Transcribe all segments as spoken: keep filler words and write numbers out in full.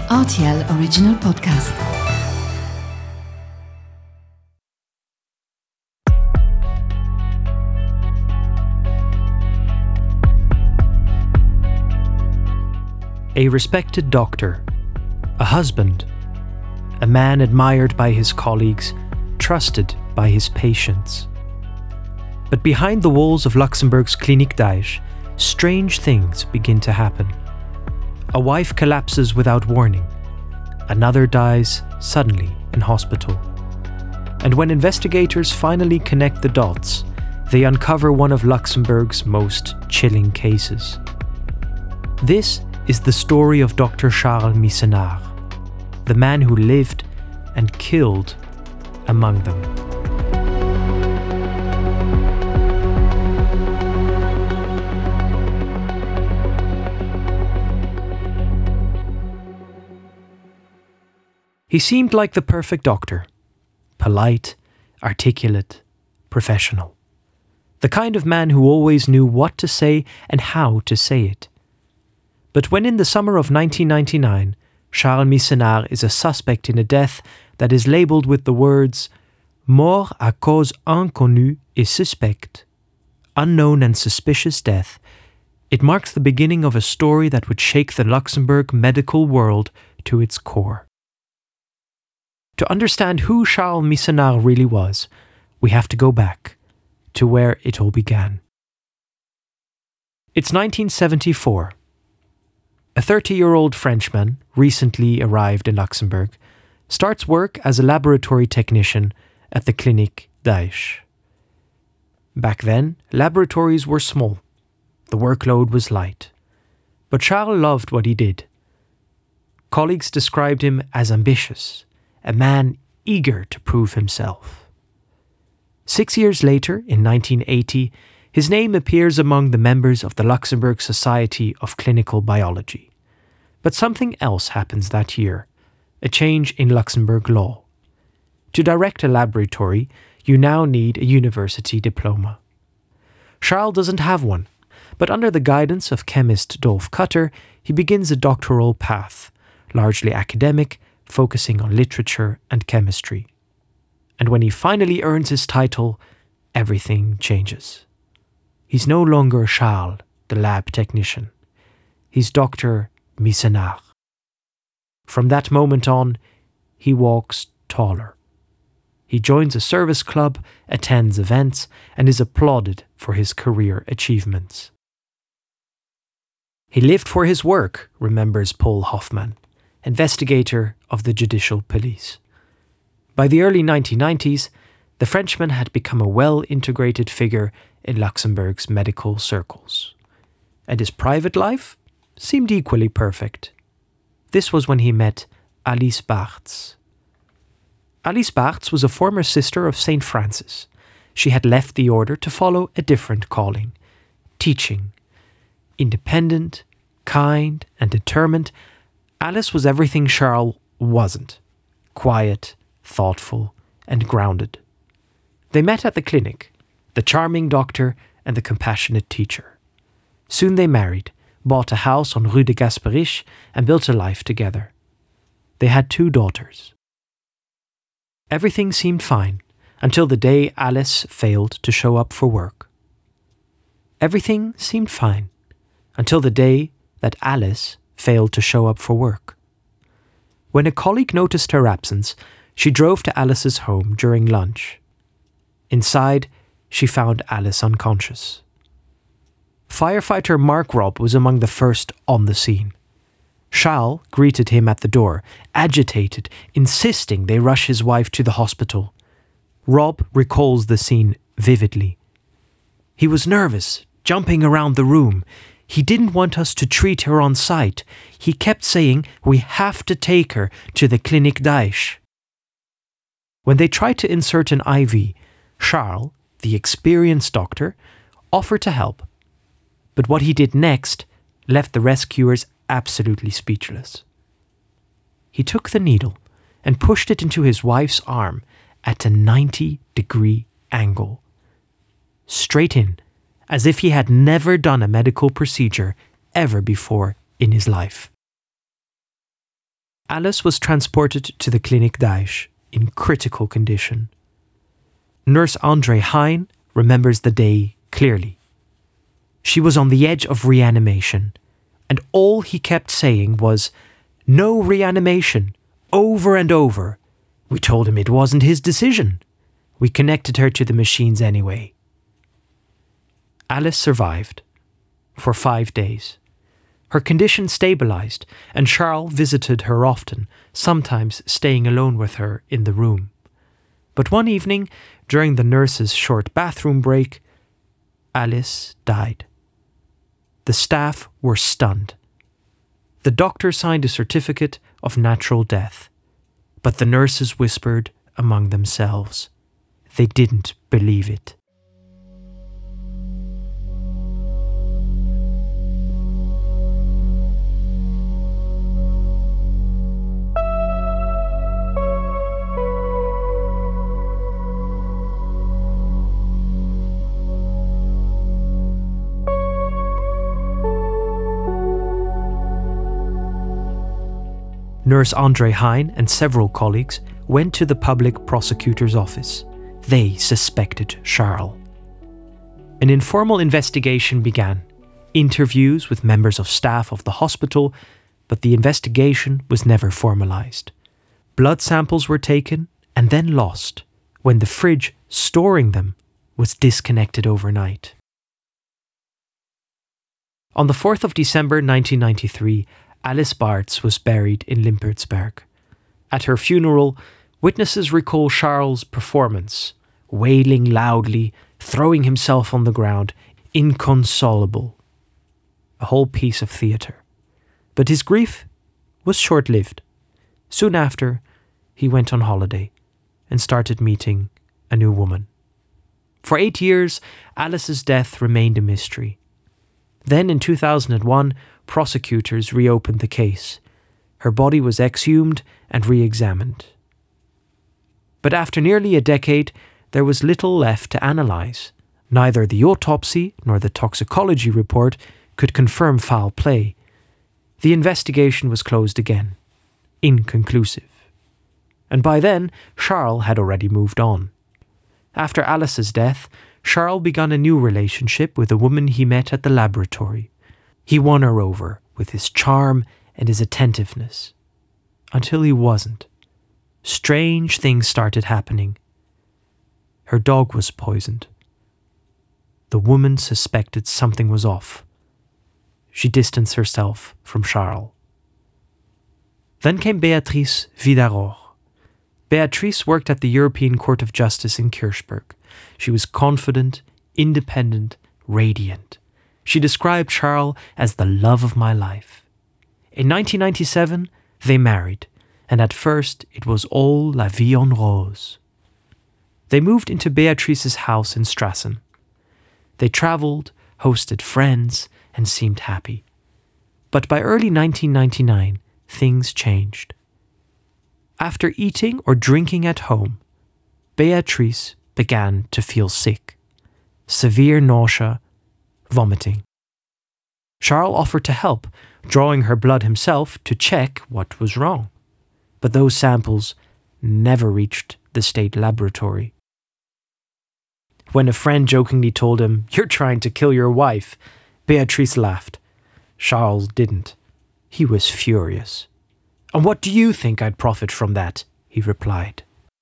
R T L Original Podcast. A respected doctor, a husband, a man admired by his colleagues, trusted by his patients. But behind the walls of Luxembourg's Clinique Daesh, strange things begin to happen. A wife collapses without warning. Another dies suddenly in hospital. And when investigators finally connect the dots, they uncover one of Luxembourg's most chilling cases. This is the story of Doctor Charles Missenard, the man who lived and killed among them. He seemed like the perfect doctor, polite, articulate, professional. The kind of man who always knew what to say and how to say it. But when in the summer of nineteen ninety-nine, Charles Missenard is a suspect in a death that is labelled with the words mort à cause inconnue et suspecte, unknown and suspicious death, it marks the beginning of a story that would shake the Luxembourg medical world to its core. To understand who Charles Missenard really was, we have to go back to where it all began. It's nineteen seventy-four. A thirty-year-old Frenchman, recently arrived in Luxembourg, starts work as a laboratory technician at the Clinique Daesh. Back then, laboratories were small. The workload was light. But Charles loved what he did. Colleagues described him as ambitious, a man eager to prove himself. Six years later, in nineteen eighty, his name appears among the members of the Luxembourg Society of Clinical Biology. But something else happens that year, a change in Luxembourg law. To direct a laboratory, you now need a university diploma. Charles doesn't have one, but under the guidance of chemist Dolf Cutter, he begins a doctoral path, largely academic, focusing on literature and chemistry. And when he finally earns his title, everything changes. He's no longer Charles, the lab technician. He's Doctor Missenard. From that moment on, he walks taller. He joins a service club, attends events, and is applauded for his career achievements. He lived for his work, remembers Paul Hoffman, investigator of the judicial police. By the early nineteen nineties, the Frenchman had become a well-integrated figure in Luxembourg's medical circles. And his private life seemed equally perfect. This was when he met Alice Baerts. Alice Baerts was a former sister of Saint Francis. She had left the order to follow a different calling, teaching. Independent, kind, and determined, Alice was everything Charles wasn't. Quiet, thoughtful, and grounded. They met at the clinic, the charming doctor and the compassionate teacher. Soon they married, bought a house on Rue de Gasperich, and built a life together. They had two daughters. Everything seemed fine until the day Alice failed to show up for work. Everything seemed fine until the day that Alice failed to show up for work. When a colleague noticed her absence, she drove to Alice's home during lunch. Inside, she found Alice unconscious. Firefighter Mark Robb was among the first on the scene. Charles greeted him at the door, agitated, insisting they rush his wife to the hospital. Robb recalls the scene vividly. He was nervous, jumping around the room. He didn't want us to treat her on site. He kept saying, we have to take her to the Clinique Daesh. When they tried to insert an I V, Charles, the experienced doctor, offered to help. But what he did next left the rescuers absolutely speechless. He took the needle and pushed it into his wife's arm at a ninety degree angle. Straight in, as if he had never done a medical procedure ever before in his life. Alice was transported to the Clinique d'Aix in critical condition. Nurse André Hein remembers the day clearly. She was on the edge of reanimation, and all he kept saying was, "No reanimation," over and over. We told him it wasn't his decision. We connected her to the machines anyway. Alice survived for five days. Her condition stabilised, and Charles visited her often, sometimes staying alone with her in the room. But one evening, during the nurse's short bathroom break, Alice died. The staff were stunned. The doctor signed a certificate of natural death, but the nurses whispered among themselves. They didn't believe it. Nurse André Hein and several colleagues went to the public prosecutor's office. They suspected Charles. An informal investigation began, interviews with members of staff of the hospital, but the investigation was never formalised. Blood samples were taken and then lost when the fridge storing them was disconnected overnight. On the fourth of December nineteen ninety-three, Alice Baerts was buried in Limpertsberg. At her funeral, witnesses recall Charles' performance, wailing loudly, throwing himself on the ground, inconsolable. A whole piece of theatre. But his grief was short-lived. Soon after, he went on holiday and started meeting a new woman. For eight years, Alice's death remained a mystery. Then in two thousand one, prosecutors reopened the case. Her body was exhumed and re-examined. But after nearly a decade, there was little left to analyse. Neither the autopsy nor the toxicology report could confirm foul play. The investigation was closed again, inconclusive. And by then, Charles had already moved on. After Alice's death, Charles began a new relationship with a woman he met at the laboratory. He won her over with his charm and his attentiveness. Until he wasn't. Strange things started happening. Her dog was poisoned. The woman suspected something was off. She distanced herself from Charles. Then came Béatrice Vidaror. Béatrice worked at the European Court of Justice in Kirchberg. She was confident, independent, radiant. She described Charles as the love of my life. In nineteen ninety-seven, they married, and at first it was all la vie en rose. They moved into Béatrice's house in Strassen. They travelled, hosted friends, and seemed happy. But by early nineteen ninety-nine, things changed. After eating or drinking at home, Béatrice began to feel sick. Severe nausea, vomiting. Charles offered to help, drawing her blood himself to check what was wrong. But those samples never reached the state laboratory. When a friend jokingly told him, "You're trying to kill your wife," Béatrice laughed. Charles didn't. He was furious. "And what do you think I'd profit from that?" he replied.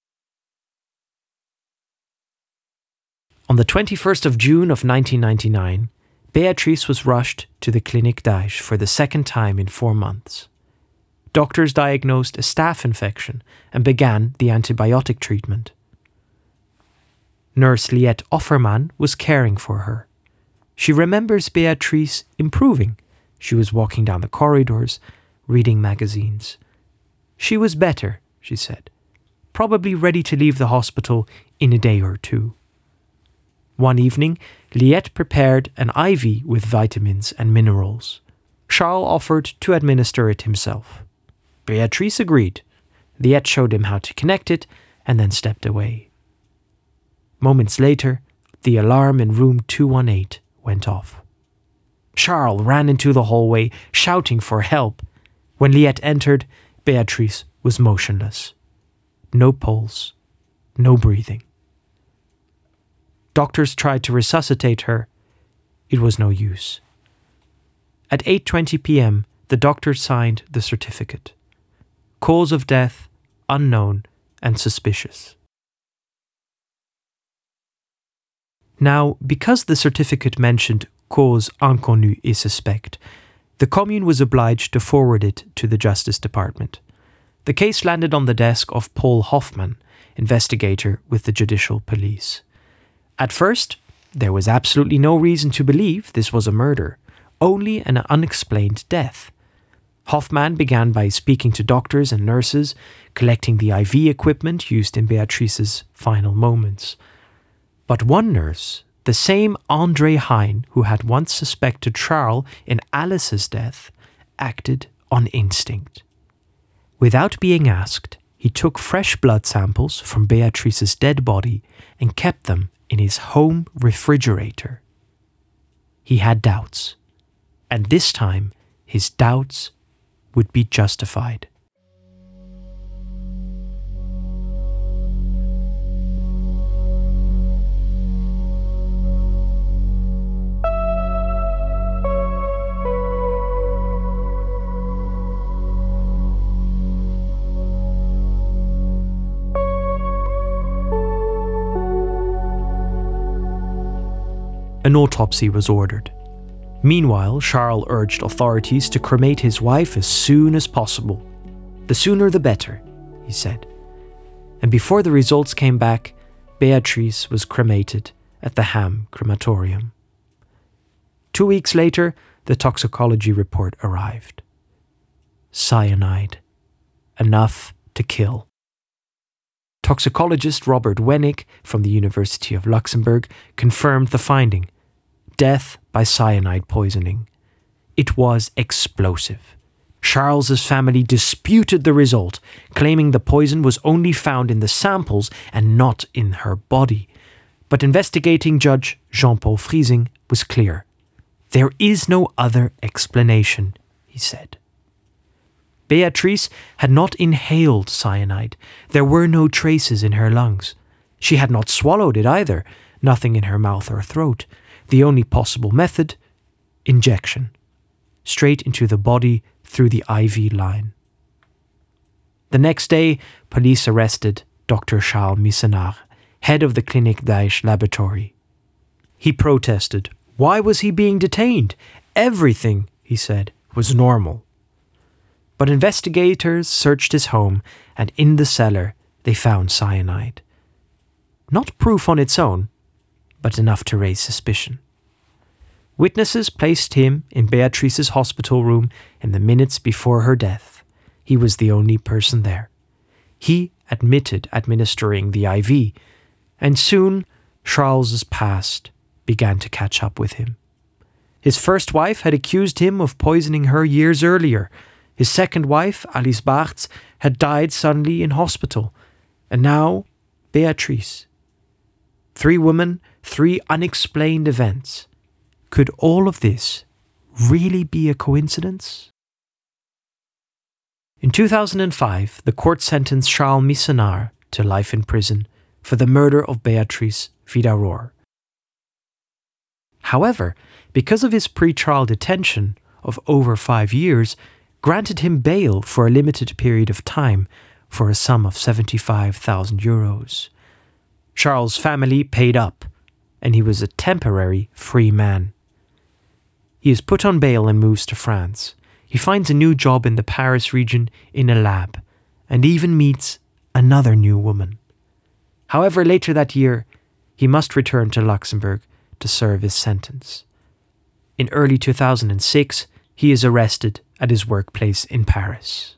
On the twenty-first of June of nineteen ninety-nine, Béatrice was rushed to the Clinique d'Aix for the second time in four months. Doctors diagnosed a staph infection and began the antibiotic treatment. Nurse Liette Offerman was caring for her. She remembers Béatrice improving. She was walking down the corridors, reading magazines. She was better, she said, probably ready to leave the hospital in a day or two. One evening, Liette prepared an I V with vitamins and minerals. Charles offered to administer it himself. Béatrice agreed. Liette showed him how to connect it and then stepped away. Moments later, the alarm in room two one eight went off. Charles ran into the hallway, shouting for help. When Liette entered, Beatrice was motionless. No pulse, no breathing. Doctors tried to resuscitate her. It was no use. At eight twenty p.m, the doctor signed the certificate. Cause of death, unknown and suspicious. Now, because the certificate mentioned cause inconnue et suspect, the Commune was obliged to forward it to the Justice Department. The case landed on the desk of Paul Hoffmann, investigator with the Judicial Police. At first, there was absolutely no reason to believe this was a murder, only an unexplained death. Hoffmann began by speaking to doctors and nurses, collecting the I V equipment used in Beatrice's final moments. But one nurse, the same André Hein who had once suspected Charles in Alice's death, acted on instinct. Without being asked, he took fresh blood samples from Beatrice's dead body and kept them in his home refrigerator. He had doubts, and this time his doubts would be justified. An autopsy was ordered. Meanwhile, Charles urged authorities to cremate his wife as soon as possible. The sooner the better, he said. And before the results came back, Beatrice was cremated at the Ham crematorium. Two weeks later, the toxicology report arrived. Cyanide. Enough to kill. Toxicologist Robert Wennick from the University of Luxembourg confirmed the finding. Death by cyanide poisoning. It was explosive. Charles's family disputed the result, claiming the poison was only found in the samples and not in her body. But investigating judge Jean-Paul Friesing was clear. There is no other explanation, he said. Beatrice had not inhaled cyanide. There were no traces in her lungs. She had not swallowed it either, nothing in her mouth or throat. The only possible method, injection, straight into the body through the I V line. The next day, police arrested Doctor Charles Missenard, head of the Clinique Daesh laboratory. He protested. Why was he being detained? Everything, he said, was normal. But investigators searched his home, and in the cellar they found cyanide. Not proof on its own, but enough to raise suspicion. Witnesses placed him in Beatrice's hospital room in the minutes before her death. He was the only person there. He admitted administering the I V, and soon Charles's past began to catch up with him. His first wife had accused him of poisoning her years earlier. His second wife, Alice Barthes, had died suddenly in hospital. And now, Beatrice. Three women, three unexplained events. Could all of this really be a coincidence? In two thousand five, the court sentenced Charles Missenard to life in prison for the murder of Beatrice Vidarour. However, because of his pre-trial detention of over five years, granted him bail for a limited period of time for a sum of seventy-five thousand euros. Charles' family paid up, and he was a temporary free man. He is put on bail and moves to France. He finds a new job in the Paris region in a lab, and even meets another new woman. However, later that year, he must return to Luxembourg to serve his sentence. In early two thousand six, he is arrested at his workplace in Paris.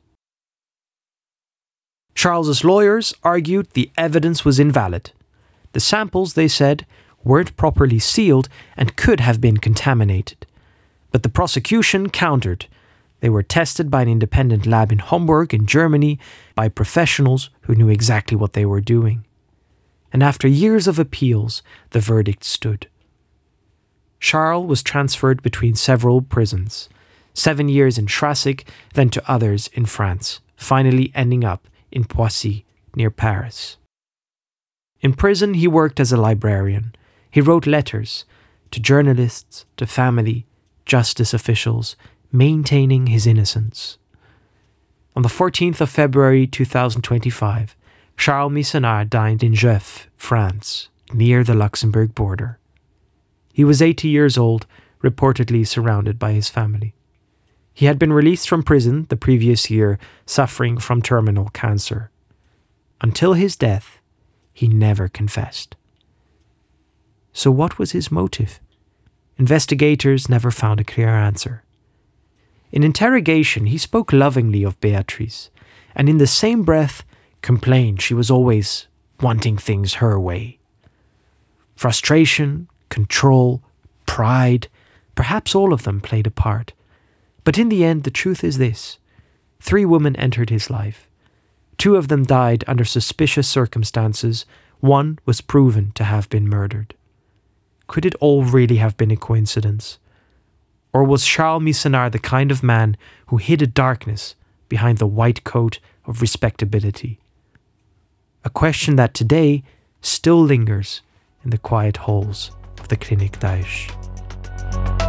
Charles's lawyers argued the evidence was invalid. The samples, they said, weren't properly sealed and could have been contaminated. But the prosecution countered. They were tested by an independent lab in Hamburg, in Germany, by professionals who knew exactly what they were doing. And after years of appeals, the verdict stood. Charles was transferred between several prisons, seven years in Strassig, then to others in France, finally ending up in Poissy, near Paris. In prison, he worked as a librarian. He wrote letters to journalists, to family, justice officials, maintaining his innocence. On the fourteenth of February two thousand twenty-five, Charles Missenard died in Jeuf, France, near the Luxembourg border. He was eighty years old, reportedly surrounded by his family. He had been released from prison the previous year, suffering from terminal cancer. Until his death, he never confessed. So what was his motive? Investigators never found a clear answer. In interrogation, he spoke lovingly of Beatrice, and in the same breath complained she was always wanting things her way. Frustration, control, pride, perhaps all of them played a part. But in the end, the truth is this. Three women entered his life. Two of them died under suspicious circumstances. One was proven to have been murdered. Could it all really have been a coincidence? Or was Charles Missenard the kind of man who hid a darkness behind the white coat of respectability? A question that today still lingers in the quiet halls of the Clinique Daesh.